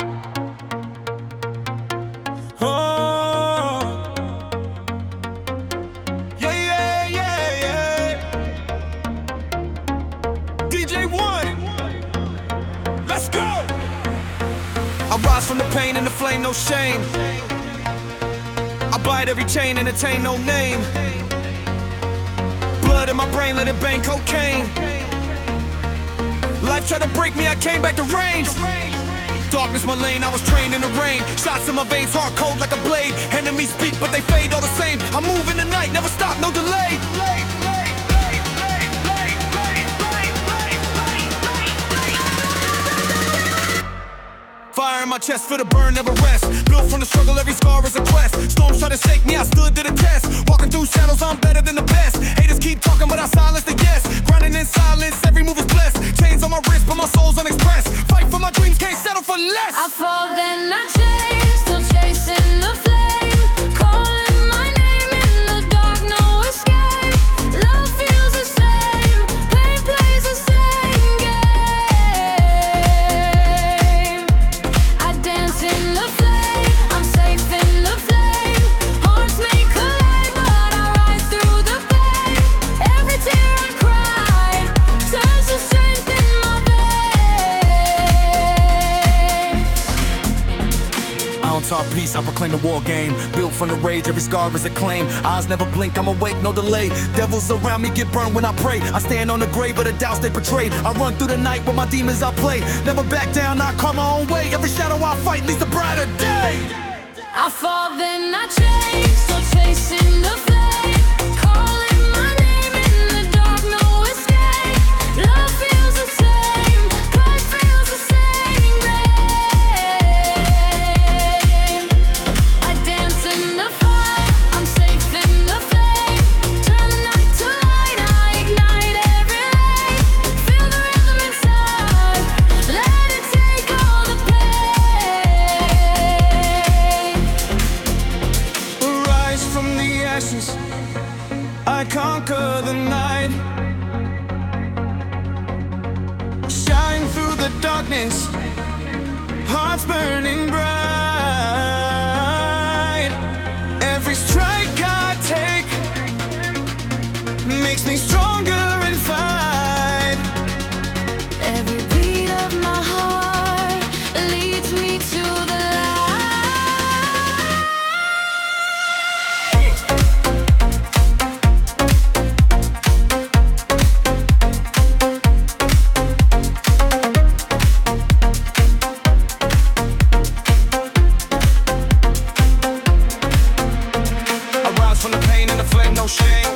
Oh, yeah, yeah, yeah, yeah. DJ One, let's go. I rise from the pain and the flame, no shame. I bite every chain and attain no name. Blood in my brain, let it bang cocaine. Life tried to break me, I came back to range. Darkness my lane, I was trained in the rain. Shots in my veins, hard cold like a blade. Enemies speak, but they fade all the same. I move in the night, never stop, no delay. Fire in my chest for the burn, never rest. Built from the struggle, every scar is a quest. Storms try to shake me, I stood to the test. Walking through shadows, I'm better than the best. Haters keep talking, but I silence the yes. Grinding in silence, every move is blessed. Chains on my wrist, but my soul's unexpressed. Fight for my dreams, can't settle for less. I fall, then I chase, still chasing the flame. Calling my name in the dark, no escape. Love feels the same, pain plays the same game. I dance in the flame, I'm safe in the flame. Hearts may collide, but I rise through the pain. Every tear I cry turns to strength in my veins. I don't talk peace, I proclaim the war game. Built from the rage, every scar is a claim. Eyes never blink, I'm awake, no delay. Devils around me get burned when I pray. I stand on the grave of the doubts they portrayed. I run through the night with my demons I play. Never back down, I call my own way. Every shadow I fight leads a brighter day. I fall, then I chase, still chasing the flame. Calling my name in the dark, no escape. Love feels the same, blood feels the same game. I dance in the fire, I'm safe in the flame. Turn the night to light, I ignite every lane. Feel the rhythm inside, let it take all the pain. Rise from the ashes, I conquer the night. Shine through the darkness, hearts burning bright. Every strike I take makes me stronger and fight. Every beat of my heart leads me to the I rise from the pain and the flame, no shame.